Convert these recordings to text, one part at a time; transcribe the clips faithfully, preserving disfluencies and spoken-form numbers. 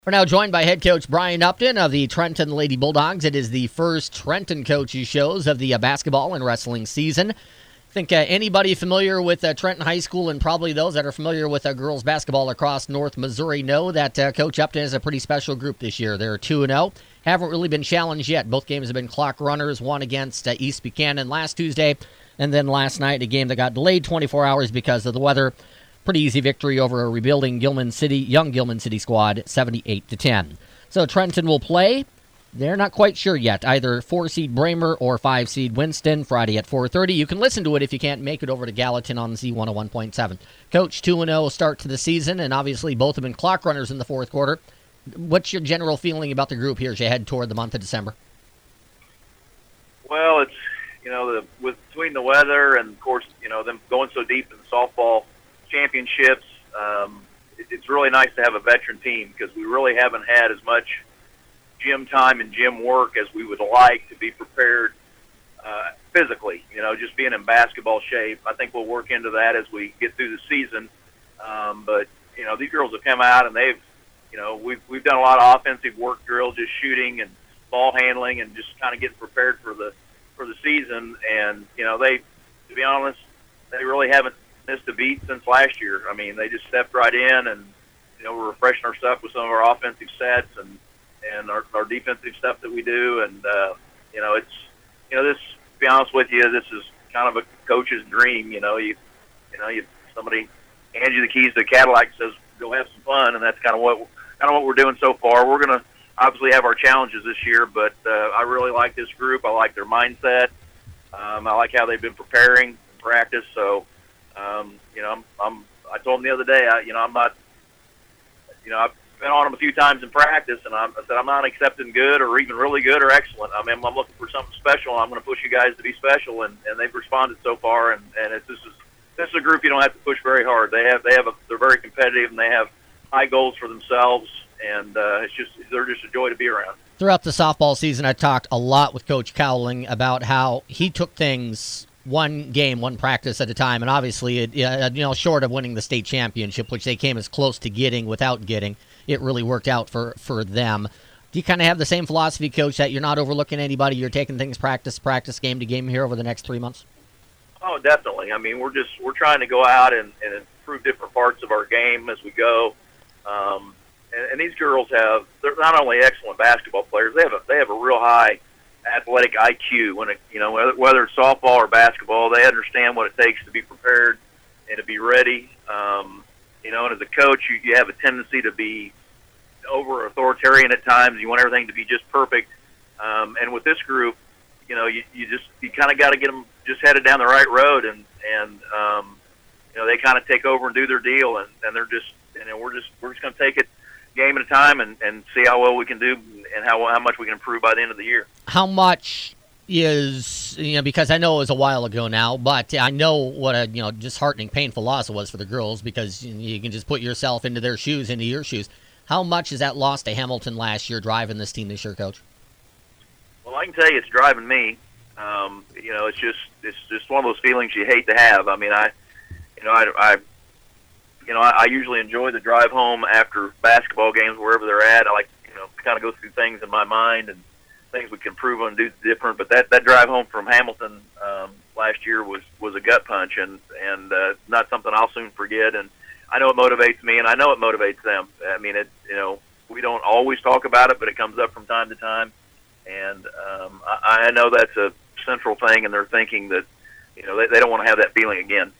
We're now joined by head coach Brian Upton of the Trenton Lady Bulldogs. It is the first Trenton coaches shows of the uh, basketball and wrestling season. I think uh, anybody familiar with uh, Trenton High School, and probably those that are familiar with uh, girls basketball across North Missouri, know that uh, Coach Upton is a pretty special group this year. They're two and oh. Haven't really been challenged yet. Both games have been clock runners, one against uh, East Buchanan last Tuesday, and then last night a game that got delayed twenty-four hours because of the weather. Pretty easy victory over a rebuilding Gilman City, young Gilman City squad, seventy-eight to ten. So Trenton will play. They're not quite sure yet. Either four-seed Bramer or five-seed Winston, Friday at four thirty. You can listen to it if you can't make it over to Gallatin on Z one oh one point seven. Coach, two and oh start to the season, and obviously both have been clock runners in the fourth quarter. What's your general feeling about the group here as you head toward the month of December? Well, it's, you know, the, with between the weather and, of course, you know, them going so deep in the softball championships, um, it, it's really nice to have a veteran team because we really haven't had as much gym time and gym work as we would like to be prepared uh, physically, you know, just being in basketball shape. I think we'll work into that as we get through the season. Um, but, you know, these girls have come out and they've, you know, we've, we've done a lot of offensive work drills, just shooting and ball handling and just kind of getting prepared for the, for the season. And, you know, they, to be honest, they really haven't missed a beat since last year. I mean, they just stepped right in, and you know, we're refreshing our stuff with some of our offensive sets and and our, our defensive stuff that we do. And uh, you know, it's you know, this. To be honest with you, this is kind of a coach's dream. You know, you you know, you somebody hands you the keys to a Cadillac and says, "Go have some fun," and that's kind of what kind of what we're doing so far. We're gonna obviously have our challenges this year, but uh, I really like this group. I like their mindset. Um, I like how they've been preparing in practice. So. Um, you know, I'm, I'm, I told him the other day, I, you know, I'm not, you know, I've been on them a few times in practice, and I'm, I said I'm not accepting good or even really good or excellent. I mean, I'm looking for something special, and I'm going to push you guys to be special, and, and they've responded so far. And, and it's, this is this is a group you don't have to push very hard. They have they have a, they're very competitive, and they have high goals for themselves, and uh, it's just they're just a joy to be around. Throughout the softball season, I talked a lot with Coach Cowling about how he took things one game, one practice at a time, and obviously, it, you know, short of winning the state championship, which they came as close to getting without getting, it really worked out for, for them. Do you kind of have the same philosophy, Coach, that you're not overlooking anybody, you're taking things practice, practice, game to game here over the next three months? Oh, definitely. I mean, we're just we're trying to go out and, and improve different parts of our game as we go. Um, and, and these girls have, they're not only excellent basketball players, they have a, they have a real high athletic I Q. When it, you know, whether, whether it's softball or basketball, they understand what it takes to be prepared and to be ready. Um, you know, and as a coach, you, you have a tendency to be over authoritarian at times. You want everything to be just perfect. Um, and with this group, you know, you, you just you kind of got to get them just headed down the right road, and and um, you know, they kind of take over and do their deal, and, and they're just, you know, we're just we're just going to take it game at a time and, and see how well we can do and how how much we can improve by the end of the year. How much is, you know, because I know it was a while ago now, but I know what a, you know, disheartening, painful loss it was for the girls, because you, know, you can just put yourself into their shoes, into your shoes. How much is that loss to Hamilton last year driving this team this year, Coach? Well, I can tell you it's driving me. Um, you know, it's just it's just one of those feelings you hate to have. I mean, I, you know, I, I you know, I, I usually enjoy the drive home after basketball games wherever they're at. I like, you know, kind of go through things in my mind and things we can improve on and do different. But that, that drive home from Hamilton um, last year was, was a gut punch, and, and uh, not something I'll soon forget. And I know it motivates me, and I know it motivates them. I mean, it, you know, we don't always talk about it, but it comes up from time to time. And um, I, I know that's a central thing, and they're thinking that, you know, they, they don't want to have that feeling again.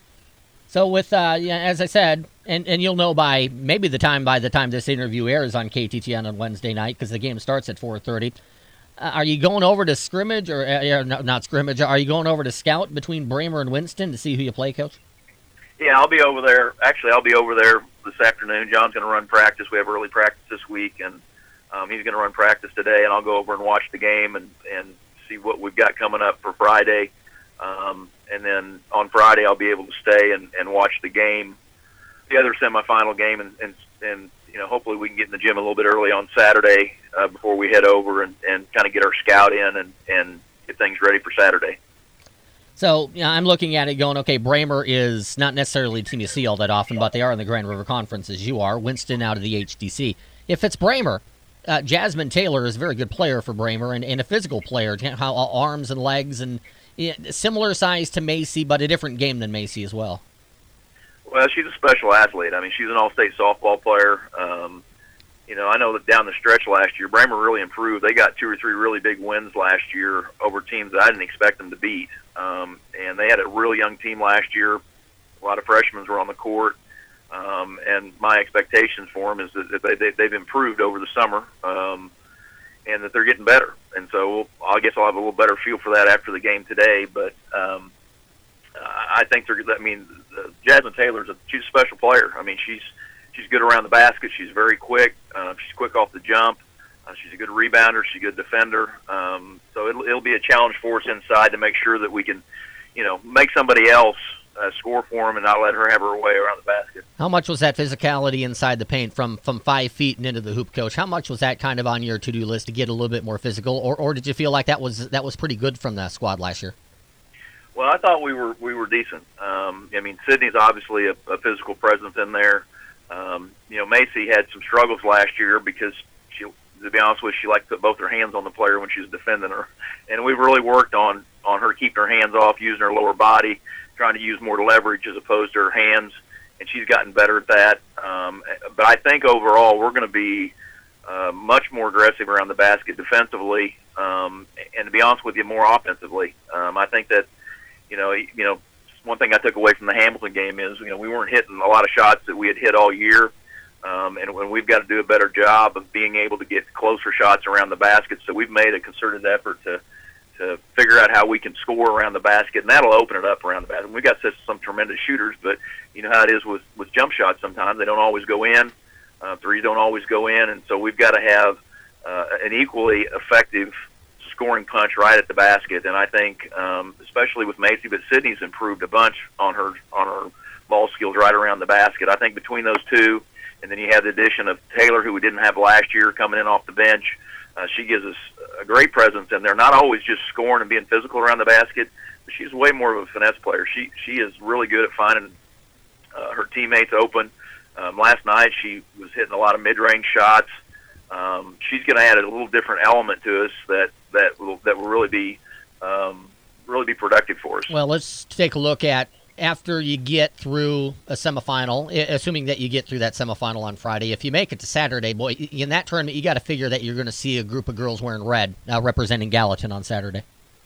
So with, uh, yeah, as I said, and, and you'll know by maybe the time by the time this interview airs on K T T N on Wednesday night, because the game starts at four thirty. Uh, are you going over to scrimmage, or uh, no, not scrimmage? Are you going over to scout between Bramer and Winston to see who you play, Coach? Yeah, I'll be over there. Actually, I'll be over there this afternoon. John's going to run practice. We have early practice this week, and um, he's going to run practice today, and I'll go over and watch the game and, and see what we've got coming up for Friday. Um, and then on Friday, I'll be able to stay and, and watch the game, the other semifinal game, and, and, and you know, hopefully we can get in the gym a little bit early on Saturday uh, before we head over and, and kind of get our scout in and, and get things ready for Saturday. So, you know, I'm looking at it going, okay, Bramer is not necessarily a team you see all that often, but they are in the Grand River Conference as you are. Winston out of the H D C. If it's Bramer, uh, Jasmine Taylor is a very good player for Bramer and, and a physical player. How arms and legs and yeah, similar size to Macy, but a different game than Macy as well. Well, she's a special athlete. I mean, she's an all-state softball player. Um, you know, I know that down the stretch last year, Bramer really improved. They got two or three really big wins last year over teams that I didn't expect them to beat. Um, and they had a really young team last year. A lot of freshmen were on the court. Um, and my expectations for them is that, that they, they, they've improved over the summer um, and that they're getting better. And so we'll, I guess I'll have a little better feel for that after the game today. But um, I think they're. I mean, uh, Jasmine Taylor's a she's a special player. I mean, she's she's good around the basket. She's very quick. Uh, she's quick off the jump. Uh, she's a good rebounder. She's a good defender. Um, so it'll, it'll be a challenge for us inside to make sure that we can, you know, make somebody else uh, score for them and not let her have her way around the basket. How much was that physicality inside the paint from, from five feet and into the hoop, Coach? How much was that kind of on your to-do list to get a little bit more physical, or or did you feel like that was that was pretty good from the squad last year? Well, I thought we were we were decent. Um, I mean, Sydney's obviously a, a physical presence in there. Um, you know, Macy had some struggles last year because she, to be honest with you, she liked to put both her hands on the player when she was defending her, and we've really worked on on her keeping her hands off, using her lower body, trying to use more leverage as opposed to her hands, and she's gotten better at that. Um, but I think overall we're going to be uh, much more aggressive around the basket defensively, um, and to be honest with you, more offensively. Um, I think that. You know, you know, one thing I took away from the Hamilton game is, you know, we weren't hitting a lot of shots that we had hit all year, um, and when we've got to do a better job of being able to get closer shots around the basket. So we've made a concerted effort to to figure out how we can score around the basket, and that'll open it up around the basket. We've got such, some tremendous shooters, but you know how it is with with jump shots. Sometimes they don't always go in, uh, threes don't always go in, and so we've got to have uh, an equally effective scoring punch right at the basket. And I think, um, especially with Macy, but Sydney's improved a bunch on her on her ball skills right around the basket. I think between those two, and then you have the addition of Taylor, who we didn't have last year, coming in off the bench. Uh, she gives us a great presence in there. Not always just scoring and being physical around the basket, but she's way more of a finesse player. She she is really good at finding uh, her teammates open. Um, last night she was hitting a lot of mid-range shots. Um, she's going to add a little different element to us that that will that will really be um, really be productive for us. Well, let's take a look at after you get through a semifinal, assuming that you get through that semifinal on Friday. If you make it to Saturday, boy, in that tournament, you got to figure that you're going to see a group of girls wearing red uh, representing Gallatin on Saturday.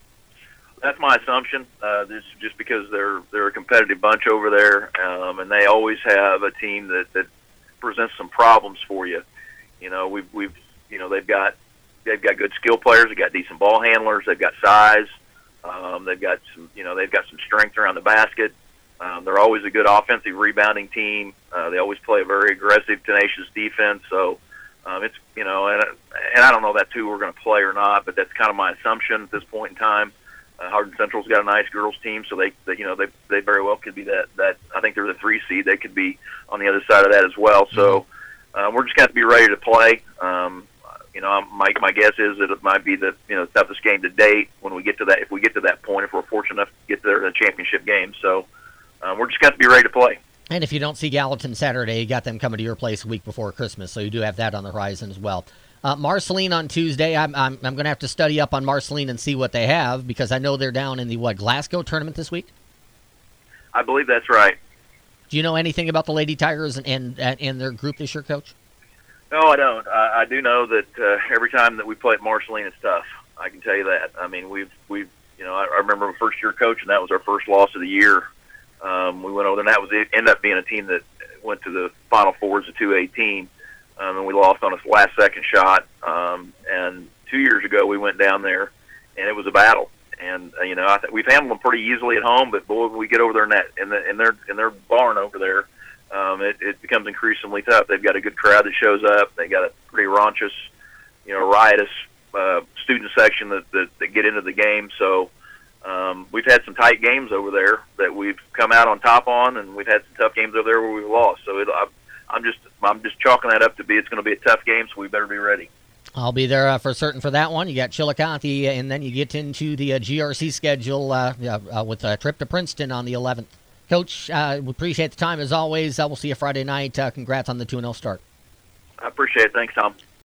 That's my assumption. Uh, this just because they're they're a competitive bunch over there, um, and they always have a team that, that presents some problems for you. You know, we've we've you know they've got they've got good skill players. They've got decent ball handlers. They've got size. Um, they've got some you know they've got some strength around the basket. Um, they're always a good offensive rebounding team. Uh, they always play a very aggressive, tenacious defense. So um, it's you know and and I don't know if that's who we're going to play or not, but that's kind of my assumption at this point in time. Uh, Hardin Central's got a nice girls team, so they, they you know they they very well could be that that I think they're the three seed. They could be on the other side of that as well. So. Uh, we're just going to be ready to play. Um, you know, my my guess is that it might be the you know toughest game to date when we get to that. If we get to that point, if we're fortunate enough to get there to the championship game, so um, we're just going to be ready to play. And if you don't see Gallatin Saturday, you got them coming to your place a week before Christmas, so you do have that on the horizon as well. Uh, Marceline on Tuesday. I'm I'm, I'm going to have to study up on Marceline and see what they have because I know they're down in the what Glasgow tournament this week. I believe that's right. Do you know anything about the Lady Tigers and and, and their group this year, Coach? No, I don't. I, I do know that uh, every time that we play at Marceline, it's tough. I can tell you that. I mean, we've we've you know I, I remember my first year coach, and that was our first loss of the year. Um, we went over there, and that was it. Ended up being a team that went to the Final Four as a two A team, um, and we lost on a last second shot. Um, and two years ago, we went down there, and it was a battle. And uh, you know, I think we've handled them pretty easily at home, but boy, when we get over there in that in, the, in their in their barn over there, um, it, it becomes increasingly tough. They've got a good crowd that shows up. They got a pretty raunchous, you know, riotous uh, student section that, that that get into the game. So um, we've had some tight games over there that we've come out on top on, and we've had some tough games over there where we've lost. So it, I, I'm just I'm just chalking that up to be it's going to be a tough game. So we better be ready. I'll be there uh, for certain for that one. You got Chillicothe, and then you get into the uh, G R C schedule uh, uh, with a trip to Princeton on the eleventh. Coach, uh, we appreciate the time as always. Uh, we'll see you Friday night. Uh, congrats on the two and oh start. I appreciate it. Thanks, Tom.